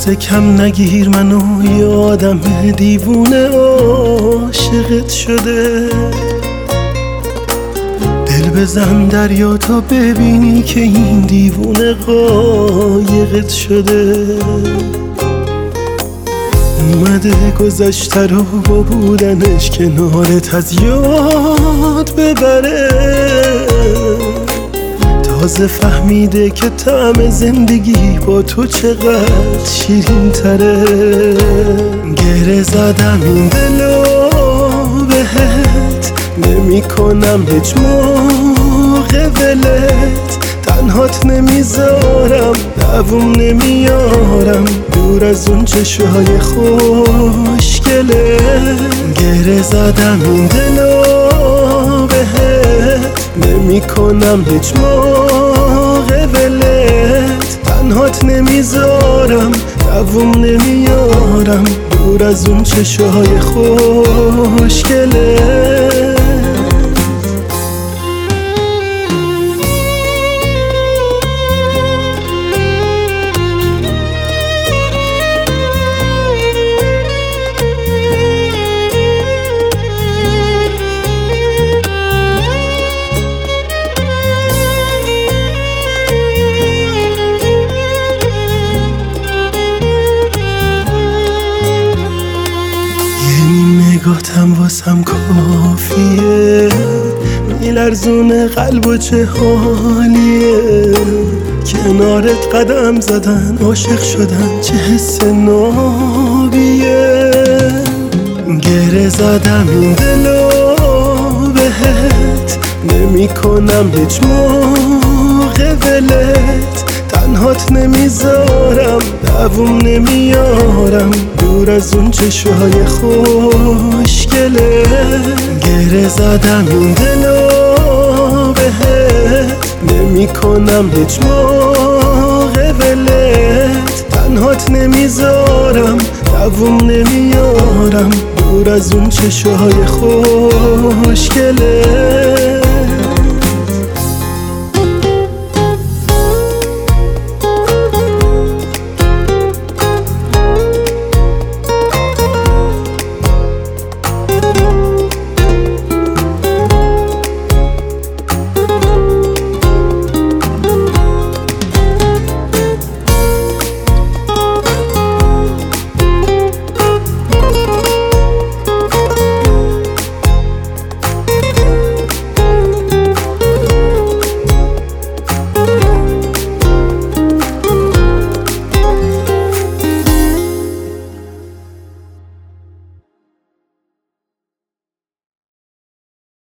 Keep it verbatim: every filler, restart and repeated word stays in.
دست کم نگیر منو، یه آدم دیوونه عاشقت شده. دل بزن دریا تا ببینی که این دیوونه قایقت شده. اومده گذشته رو با بودنش کنارت از یاد ببره. تازه فهمیده که طعم زندگی با تو چقدر شیرین تره. گره زدم این دلو بهت، نمی کنم هیچ موقع ولت. تنهات نمیذارم، دووم نمیارم دور از اون چشوهای خوشگله. گره زدم این دلو بهت، نمی کنم هیچ موقع ولت. تنهات نمیذارم، دووم نمیارم دور از اون چشوهای خوشگله. نگاهتم واسم کافیه، میلرزونه قلب و چه حالیه. کنارت قدم زدن، عاشق شدن چه حس نابیه. گره زدم این دلو بهت، نمی کنم هیچ موقع ولت. تنهات نمیذارم، دووم نمیارم دور از اون چشوهای خوشگله. گره زدم این دلو بهت، نمی کنم هیچ موقع ولت. تنهات نمیذارم، دووم نمیارم دور از اون چشوهای خوشگله.